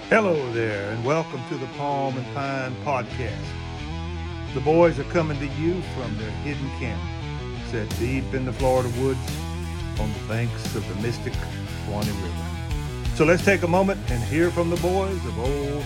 Hello there, and welcome to the Palm and Pine Podcast. The boys are coming to you from their hidden camp, set deep in the Florida woods on the banks of the mystic Suwannee River. So let's take a moment and hear from the boys of old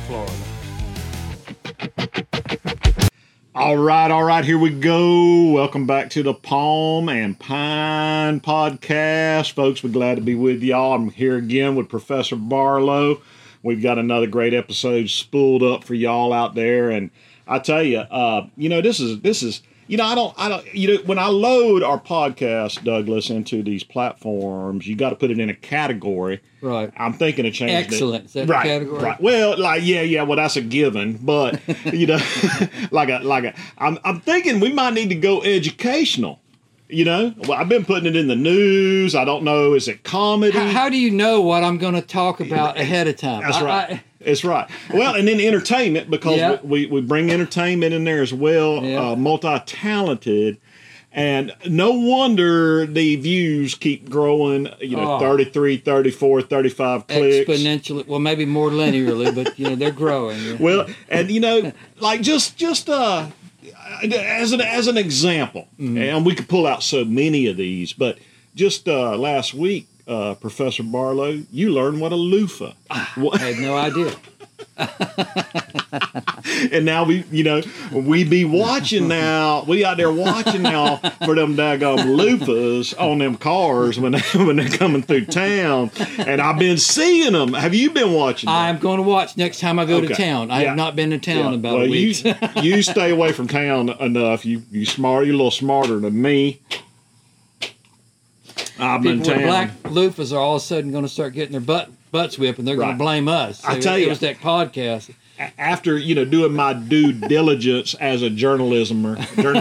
Florida. All right, here we go. Welcome back to the Palm and Pine Podcast. Folks, we're glad to be with y'all. I'm here again with Professor Barlow. We've got another great episode spooled up for y'all out there. And I tell you, this is, when I load our podcast, Douglas, into these platforms, you got to put it in a category. Right. I'm thinking of changing Excellent. it. Is that a category? Right. Well, well, that's a given. But, I'm thinking we might need to go educational. Well, I've been putting it in the news. I don't know. Is it comedy? How do you know what I'm going to talk about ahead of time? That's right. That's right. Well, and then entertainment, because we bring entertainment in there as well, multi-talented. And no wonder the views keep growing, 33, 34, 35 clicks. Exponentially. Well, maybe more linearly, but, they're growing. Yeah. Well, and, as an example, and we could pull out so many of these, but just last week, Professor Barlow, you learned what a loofah. I had no idea. And now we be watching now. We out there watching now for them daggone loofahs on them cars when they're coming through town. And I've been seeing them. Have you been watching them? I'm going to watch next time I go to town. I have not been to town about a week. You stay away from town enough. You smart. You're a little smarter than me. People with black loofahs are all of a sudden going to start getting their butts whipped, and they're going to blame us. So I tell you, it was that podcast. After doing my due diligence as a journalism,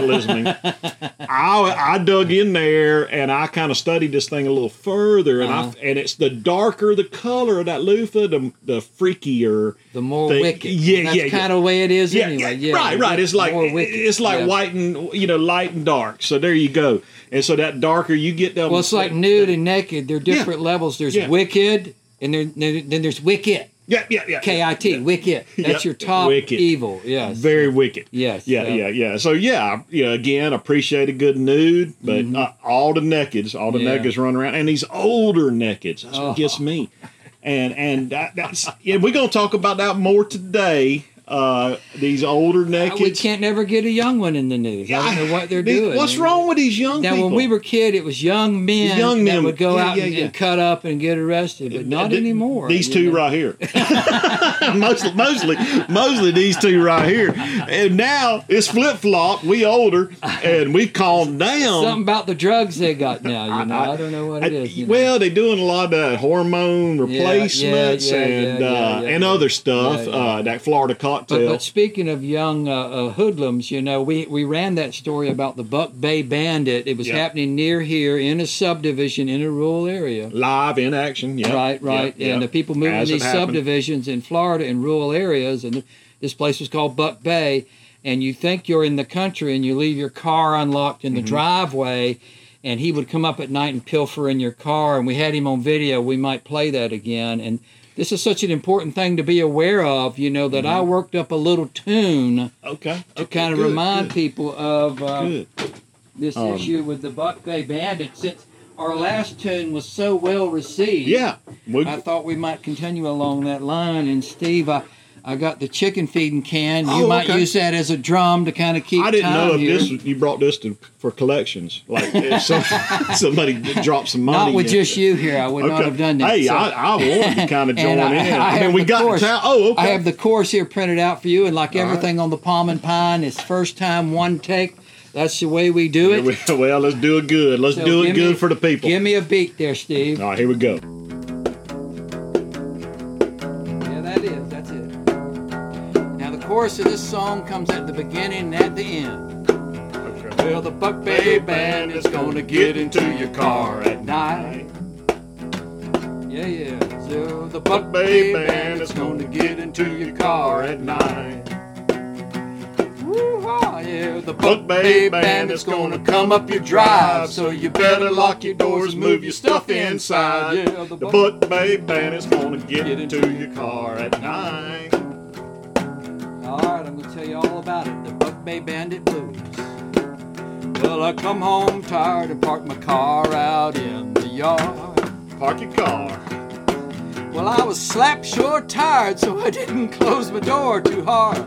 I dug in there and I kind of studied this thing a little further, and it's the darker the color of that loofah, the freakier, the more wicked. That's kind of the way it is anyway. Yeah, right. It's like white and light and dark. So there you go. And so that darker you get them. Well, it's like nude and naked. They're different levels. There's wicked, and then there's wicked. Yeah. K-I-T, wicked. That's your top wicked. Evil. Yes. Very wicked. Yes. Yeah. So again, appreciate a good nude, but all the nakeds run around, and these older nakeds. That's what gets me. And that's we're gonna talk about that more today. These older nakeds. We can't never get a young one in the news. I don't know what they're doing. What's wrong with these young people? Now, when we were kids, it was young men that would go out and cut up and get arrested, but not anymore. These two right here. mostly these two right here. And now it's flip-flop. We older, and we calmed down. Something about the drugs they got now, I don't know what it is. Well, they're doing a lot of that hormone replacements and other stuff. That Florida cocktail. But speaking of young hoodlums, we ran that story about the Buck Bay Bandit. It was happening near here in a subdivision in a rural area. Live in action, Right. And the people moving in these subdivisions in Florida in rural areas, and this place was called Buck Bay, and you think you're in the country and you leave your car unlocked in the driveway, and he would come up at night and pilfer in your car, and we had him on video. We might play that again, and this is such an important thing to be aware of, that I worked up a little tune to kind of remind people of this issue with the Buck Bay Bandit. Since our last tune was so well received, I thought we might continue along that line. And Steve, I got the chicken feeding can. You might use that as a drum to kind of keep time. I didn't know here. if you brought this for collections. Like if somebody dropped some money. Not with just you here. I would not have done that. Hey, I wanted to kind of join in. We got to town. I have the course here printed out for you, and like everything on the Palm and Pine, it's first time, one take. That's the way we do it. Well, let's do it good. Let's do it good for the people. Give me a beat there, Steve. All right, here we go. That's it. Now the chorus of this song comes at the beginning and at the end. Okay. Well, the Buck Bay Bandit's gonna get into your car at night. Yeah. So the Buck Bay Bandit's gonna get into your car at night. Woo-ha! yeah, the Buck Bay Bandit's gonna come up your drive, so you better lock your doors, move your stuff inside. Yeah, the Buck Bay Bandit's gonna get into your car at night. All right, I'm gonna tell you all about it. The Buck Bay Bandit Blues. Well, I come home tired and park my car out in the yard. Park your car. Well, I was slap short tired, so I didn't close my door too hard.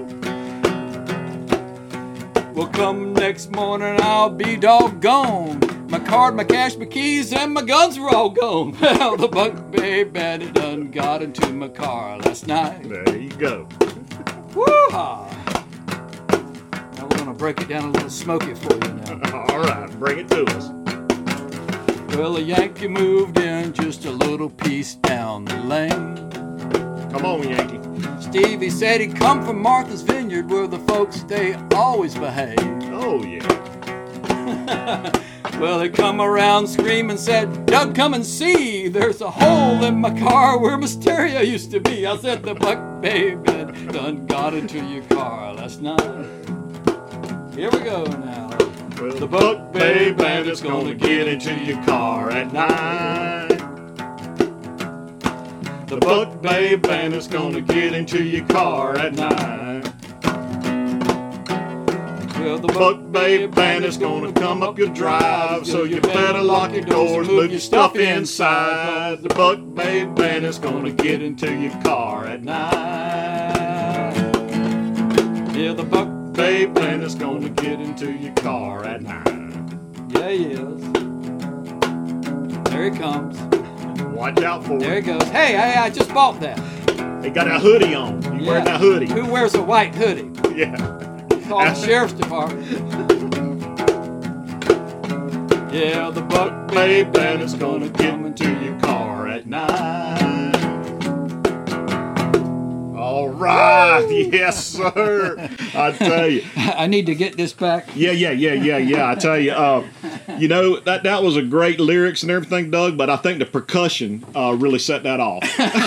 Well, come next morning, I'll be doggone. My card, my cash, my keys, and my guns were all gone. Well, the Buck Bay Bandit done got into my car last night. There you go. Woo-ha! Now we're gonna break it down a little smoky for you now. All right, bring it to us. Well, a Yankee moved in just a little piece down the lane. Come on, Yankee. Stevie said he'd come from Martha's Vineyard, where the folks, they always behave. Oh, yeah. Well, they come around screaming, said, Doug, come and see. There's a hole in my car where my stereo used to be. I said, the Buck Bay Bandit done got into your car last night. Here we go now. Well, the Buck Bay Bandit's gonna get into your car at night. The Buck Bay Bandit's gonna get into your car at night. Well, the Buck Bay Bandit's gonna come up your drive, so you better lock your doors, move your stuff inside. The Buck Bay Bandit's gonna get into your car at night. Yeah, the Buck Bay Bandit's gonna get into your car at night. Yeah, he is. There he comes. Watch out for There he it. goes. Hey, I just bought that. He got a hoodie on. You wearing that hoodie? Who wears a white hoodie? Yeah. Call the sheriff's department. Yeah, the Buck Bay Bandit's gonna get into your car at night. All right, yes, sir. I tell you, I need to get this back. yeah. I tell you, you know that was a great lyrics and everything, Doug. But I think the percussion really set that off.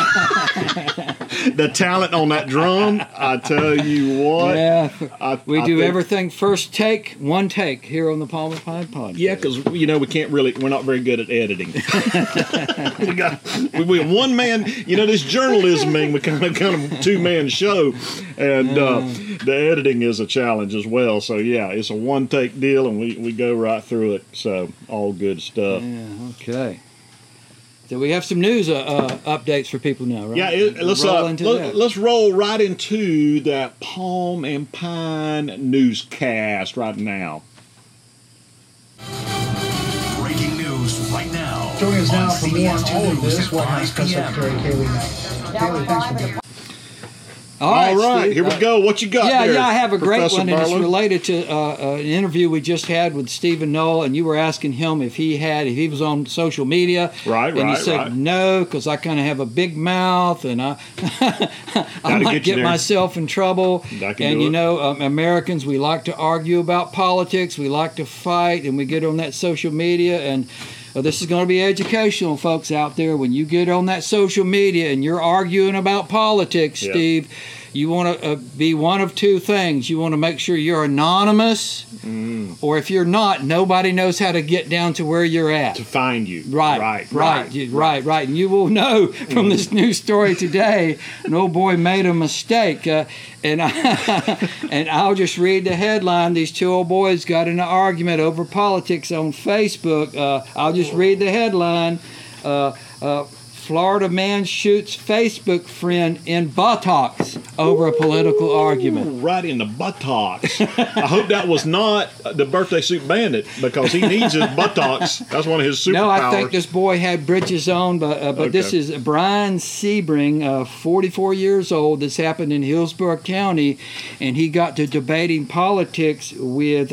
The talent on that drum, I tell you what. Yeah, we do everything first take, one take here on the Palm and Pine podcast. Yeah, because we we're not very good at editing. we one man, this journalism thing, we kind of two-man show, and the editing is a challenge as well. So yeah, it's a one-take deal, and we go right through it. So all good stuff. Yeah, okay. So we have some news updates for people now, right? Yeah, let's roll right into that Palm and Pine newscast right now. Breaking news right now. Joining us now on for more on CBS all of News this, at White House 5 Press p.m. Secretary Kayleigh McEnany. Kayleigh, thanks for being here. All right, Steve, here we go. What you got there? Yeah, I have a great Professor one, and it's Barlow? related to an interview we just had with Stephen Knoll, and you were asking him if he was on social media. Right, and he said no, because I kind of have a big mouth, and I might get myself in trouble. And Americans, we like to argue about politics, we like to fight, and we get on that social media, and this is going to be educational, folks out there. When you get on that social media and you're arguing about politics, Steve, you want to be one of two things. You want to make sure you're anonymous, or if you're not, nobody knows how to get down to where you're at. To find you. Right. And you will know from this news story today, an old boy made a mistake. And I'll just read the headline. These two old boys got in an argument over politics on Facebook. I'll just read the headline. Florida man shoots Facebook friend in buttocks over a political argument. Right in the buttocks. I hope that was not the birthday suit bandit, because he needs his buttocks. That's one of his superpowers. No, I think this boy had britches on, but okay. This is Brian Sebring, 44 years old. This happened in Hillsborough County, and he got to debating politics with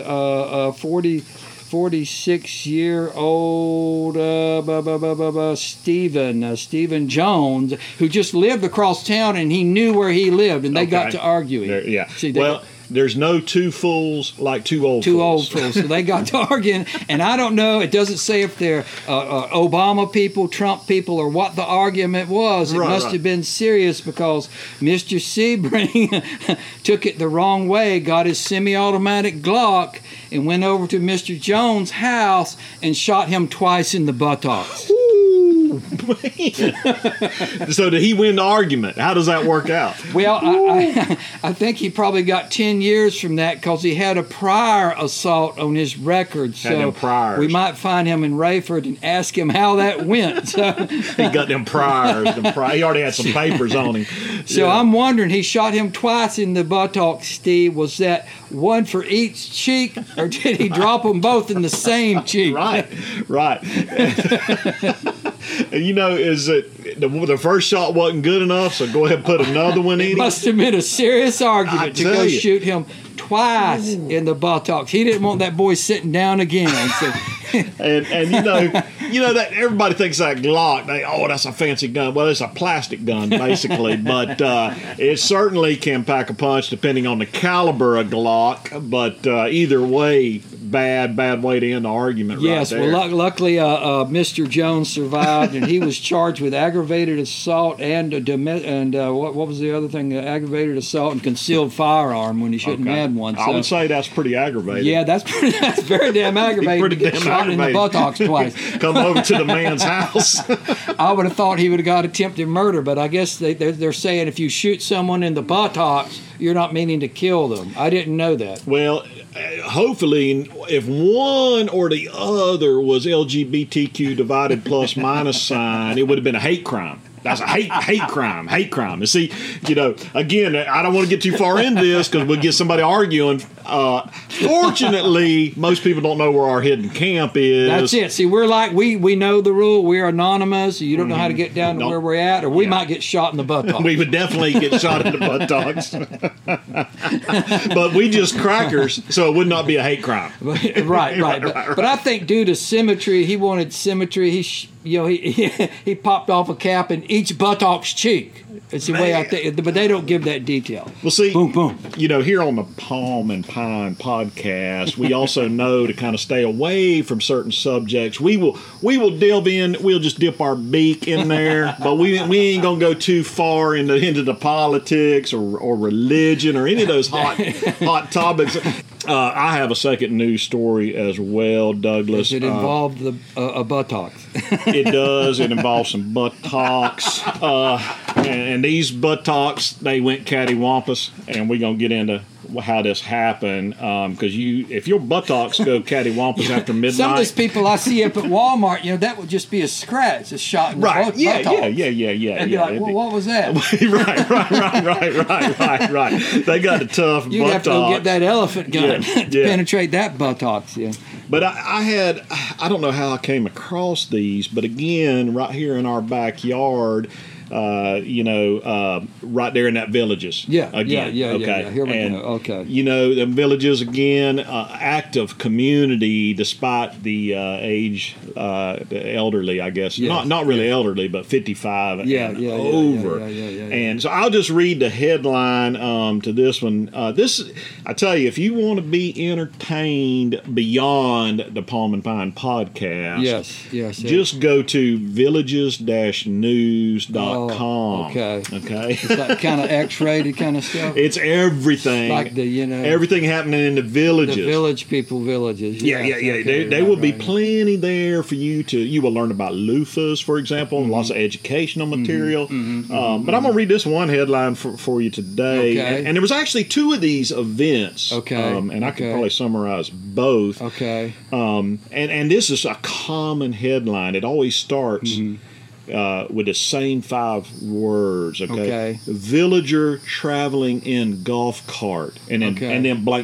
46-year-old Stephen Jones, who just lived across town, and he knew where he lived, and they got to arguing. Yeah. See, There's no two fools like two old Two fools. old fools. So they got to arguing, and I don't know. It doesn't say if they're Obama people, Trump people, or what the argument was. It must have been serious because Mr. Sebring took it the wrong way, got his semi-automatic Glock, and went over to Mr. Jones' house and shot him twice in the buttocks. So did he win the argument? How does that work out? Well, I think he probably got 10 years from that because he had a prior assault on his record. So we might find him in Rayford and ask him how that went. So, he got them priors. He already had some papers on him. So I'm wondering, he shot him twice in the buttocks, Steve. Was that one for each cheek, or did he drop them both in the same cheek? Right. You know, is it the first shot wasn't good enough, so go ahead and put another one in. It must have been a serious argument to go shoot him twice in the buttocks. He didn't want that boy sitting down again. So. and you know that everybody thinks that Glock, that's a fancy gun. Well, it's a plastic gun basically, but it certainly can pack a punch depending on the caliber of Glock. But either way, bad way to end the argument. Yes, right there. well, luckily Mr. Jones survived, and he was charged with aggravated assault and what was the other thing? Aggravated assault and concealed firearm when he shouldn't have had one. So, I would say that's pretty aggravated. Yeah, that's very damn aggravated. Shot in the buttocks twice. Come over to the man's house. I would have thought he would have got attempted murder, but I guess they're saying if you shoot someone in the buttocks, you're not meaning to kill them. I didn't know that. Well, hopefully, if one or the other was LGBTQ divided plus minus sign, it would have been a hate crime. That's a hate crime. And see, again, I don't want to get too far into this because we'll get somebody arguing. Fortunately, most people don't know where our hidden camp is. That's it. See, we're like, we know the rule. We're anonymous. You don't know how to get down to where we're at, or we might get shot in the buttocks. We would definitely get shot in the buttocks. But we just crackers, so it would not be a hate crime. Right. But I think due to symmetry, he wanted symmetry. He popped off a cap in each buttocks cheek. It's the way I think, but they don't give that detail. Well, see, boom. Here on the Palm and Pine podcast, we also know to kind of stay away from certain subjects. We will delve in. We'll just dip our beak in there, but we ain't gonna go too far into the politics or religion or any of those hot topics. I have a second news story as well, Douglas. Does it involve a buttocks? It does. It involves some buttocks. And these buttocks, they went cattywampus, and we're going to get into how this happened, because if your buttocks go cattywampus after midnight, some of these people I see up at Walmart, that would just be a scratch, a shot in the buttocks. Yeah. And be like, well, what was that? right. They got the tough buttocks. You'd have to go get that elephant gun to penetrate that buttocks. Yeah. But I don't know how I came across these, but again, right here in our backyard. Right there in that Villages. Yeah. Okay. Yeah. Here we go. Okay. The Villages again, active community despite the age, the elderly, I guess. Yes. Not really elderly, but 55 and over. And so I'll just read the headline to this one. I tell you, if you want to be entertained beyond the Palm and Pine podcast, yes. Just go to villages-news.com. Okay. It's like kind of X-rated kind of stuff. It's everything. Like everything happening in the villages. The villages. Yeah. There will be plenty there for you to. You will learn about loofahs, for example, and lots of educational material. But I'm going to read this one headline for you today. Okay. And there was actually two of these events. Okay. And I can probably summarize both. Okay. And this is a common headline. It always starts. With the same 5 words, okay? Villager traveling in golf cart, and then blank.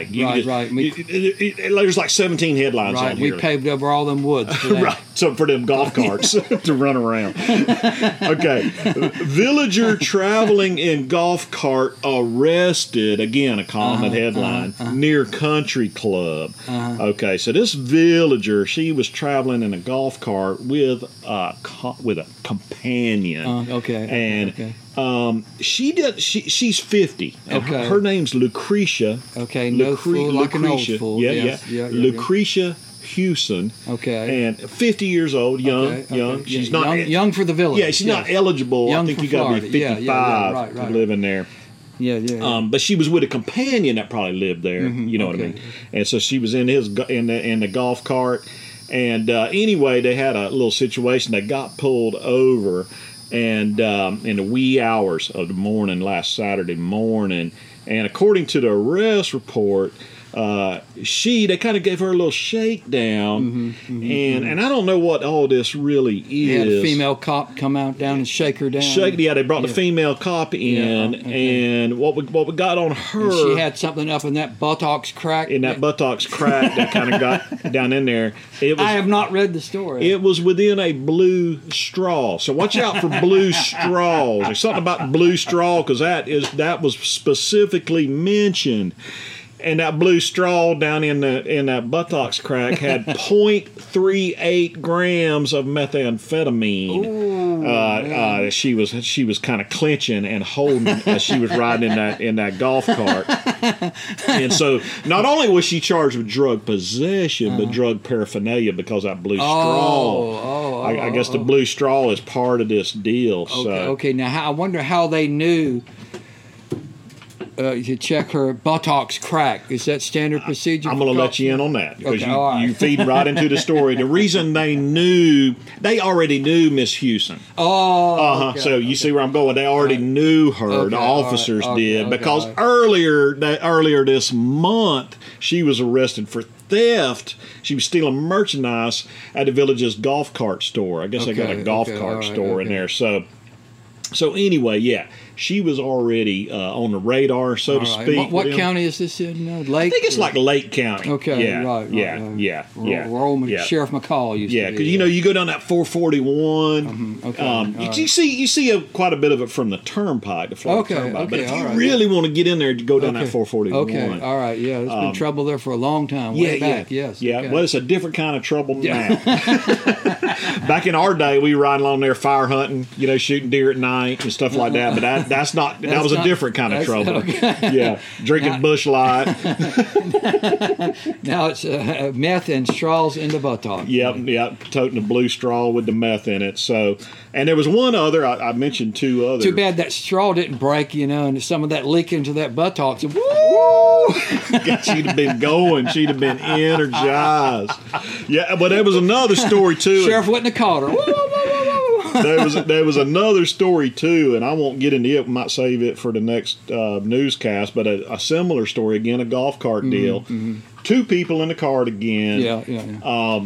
There's like 17 headlines on here. We paved over all them woods for that. Right, so for them golf carts to run around. Okay, villager traveling in golf cart arrested, again a common headline, near country club. Okay, so this villager, she was traveling in a golf cart with a with a companion. Okay. And she's 50. And Okay. her name's Lucretia. Okay, no fool like an old fool. Yeah. Lucretia Hewson. Okay. And 50 years old, young. Okay. She's Yeah, not young for the village. Yeah, she's not eligible. Young I think for you got to be Florida. 55 Right. to live in there. Yeah. But she was with a companion that probably lived there. You know what I mean? And so she was in the golf cart. And anyway, they had a little situation. They got pulled over, and in the wee hours of the morning, last Saturday morning. And according to the arrest report, they kind of gave her a little shakedown, and I don't know what all this really is. You had a female cop come out down and shake her down. They brought the female cop in, and what we got on her. And she had something up in that buttocks crack. That kind of got down in there. I have not read the story. It was within a blue straw, so watch out for blue straws. There's something about the blue straw because that was specifically mentioned. And that blue straw down in that buttocks crack had 0.38 grams of methamphetamine. She was kind of clenching and holding as she was riding in that golf cart. And so not only was she charged with drug possession, but drug paraphernalia because of that blue straw. I guess the blue straw is part of this deal. Okay. Now I wonder how they knew. To check her buttocks crack. Is that standard procedure? I'm going to let you in on that because right. you feed right into the story. The reason they already knew Miss Hewson. So you see where I'm going. They already knew her. The officers did because earlier this month she was arrested for theft. She was stealing merchandise at the village's golf cart store. I guess they got a golf cart store in there. So anyway, she was already on the radar, so to speak. What county is this in? Lake? I think it's like Lake County. Okay, right. Where old Sheriff McCall used to be. Yeah, because you go down that 441. You see quite a bit of it from the Turnpike, the Florida Turnpike. But if you really want to get in there, you go down that 441. Okay, all right, yeah. There's been trouble there for a long time. Way back, yes. Yeah, well, it's a different kind of trouble now. Back in our day, we were riding along there fire hunting, shooting deer at night and stuff like that. But that was a different kind of trouble. Okay. Yeah, drinking Busch Light. Now it's meth and straws in the buttock. Yep, toting a blue straw with the meth in it. So, and there was one other. I mentioned two others. Too bad that straw didn't break, and some of that leak into that buttock. Woo! She'd have been going. She'd have been energized. Yeah, but there was another story too. Sheriff wouldn't have caught her. There was another story too, and I won't get into it. We might save it for the next newscast. But a similar story again, a golf cart deal. Two people in the cart again. Yeah.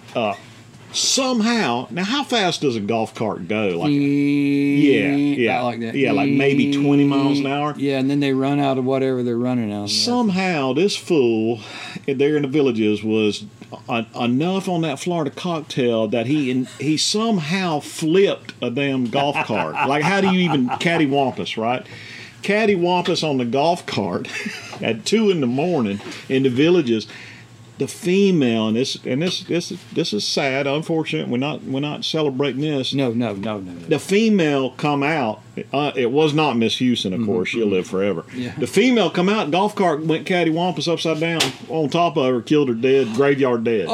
Somehow, now how fast does a golf cart go? Like that. Yeah, like maybe 20 miles an hour. Yeah, and then they run out of whatever they're running out of. Somehow, this fool there in the villages was enough on that Florida cocktail that he somehow flipped a damn golf cart. Like, how do you even cattywampus, right? Cattywampus on the golf cart at 2 a.m. in the villages. The female, and this is sad, unfortunate. We're not celebrating this. No. The female come out. It was not Miss Hewson, of course. She'll live forever. Yeah. The female come out. Golf cart went cattywampus upside down on top of her, killed her dead, graveyard dead.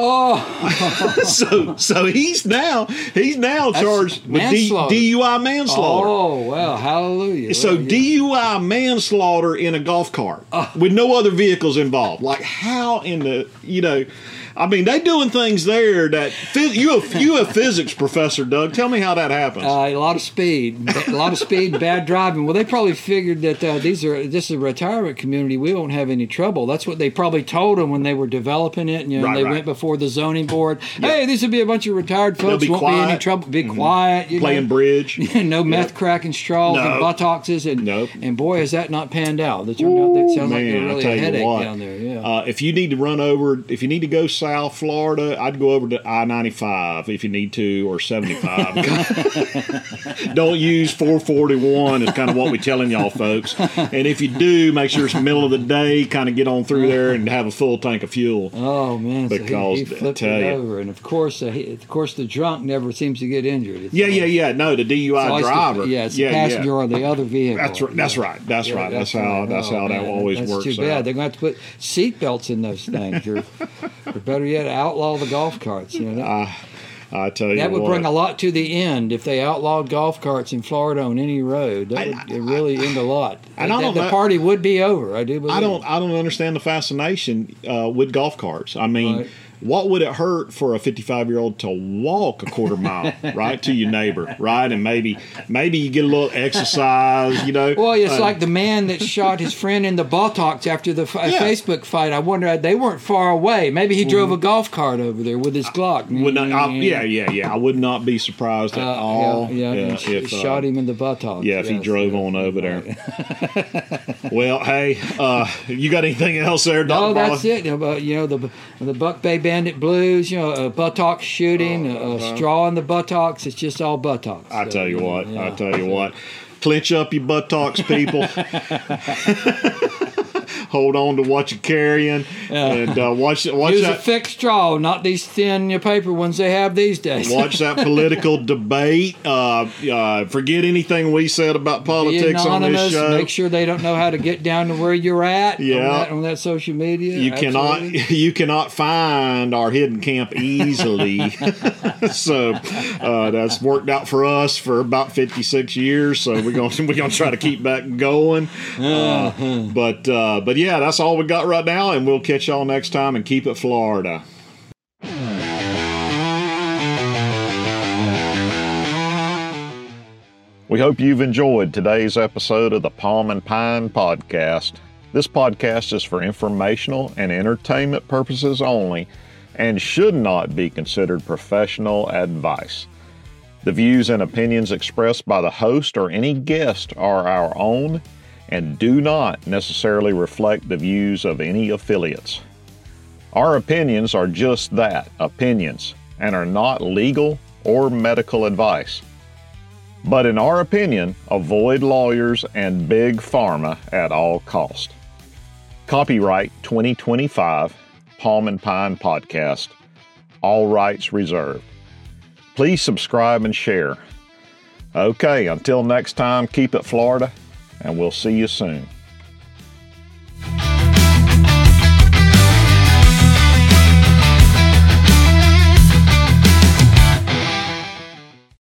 Oh, so he's now charged with DUI manslaughter. Oh, well, hallelujah. So DUI manslaughter in a golf cart with no other vehicles involved. Like, how in the I mean, they doing things there that you a physics professor, Doug. Tell me how that happens. A lot of speed, bad driving. Well, they probably figured that this is a retirement community. We won't have any trouble. That's what they probably told them when they were developing it. And they went before the zoning board. Yep. Hey, these will be a bunch of retired folks. Won't be any trouble. Be quiet. Playing bridge. No meth cracking straws and buttocks. And boy, has that not panned out. That sounds like they're really a headache down there. Yeah. Yeah. If you need to go South Florida, I'd go over to I-95 if you need to, or 75. Don't use 441 is kind of what we're telling y'all folks. And if you do, make sure it's the middle of the day, kind of get on through there and have a full tank of fuel. Oh man! Because so he flipped it over, and of course the drunk never seems to get injured. It's No, the DUI driver. It's the passenger or the other vehicle. That's right. That's how that always works. That's too bad. They're going to have to put seat belts in those things, or better yet, outlaw the golf carts. I tell you that would what, bring a lot to the end if they outlawed golf carts in Florida on any road. That would really end a lot. The party would be over. I do believe. I don't understand the fascination with golf carts. I mean. Right. What would it hurt for a 55-year-old to walk a quarter mile, right, to your neighbor, right? And maybe you get a little exercise, Well, it's like the man that shot his friend in the buttocks after the Facebook fight. I wonder, they weren't far away. Maybe he drove a golf cart over there with his Glock. I would not be surprised at all. If shot him in the buttocks. Yeah, if he drove on over there. Well, hey, you got anything else there, Dr. No, that's it. The Buck Bay Bandit Blues, a buttock shooting, a straw in the buttocks. It's just all buttocks. I tell you what. Clench up your buttocks, people. Hold on to what you're carrying, and watch Use that. a thick straw, not these thin paper ones they have these days. Watch that political debate. Forget anything we said about politics on this show. Make sure they don't know how to get down to where you're at. Yeah. on that social media. You cannot find our hidden camp easily. So that's worked out for us for about 56 years. So we're gonna try to keep that going. But yeah, that's all we got right now, and we'll catch y'all next time, and keep it Florida. We hope you've enjoyed today's episode of the Palm and Pine Podcast. This podcast is for informational and entertainment purposes only and should not be considered professional advice. The views and opinions expressed by the host or any guest are our own and do not necessarily reflect the views of any affiliates. Our opinions are just that, opinions, and are not legal or medical advice. But in our opinion, avoid lawyers and big pharma at all cost. Copyright 2025, Palm and Pine Podcast. All rights reserved. Please subscribe and share. Okay, until next time, keep it Florida, and we'll see you soon.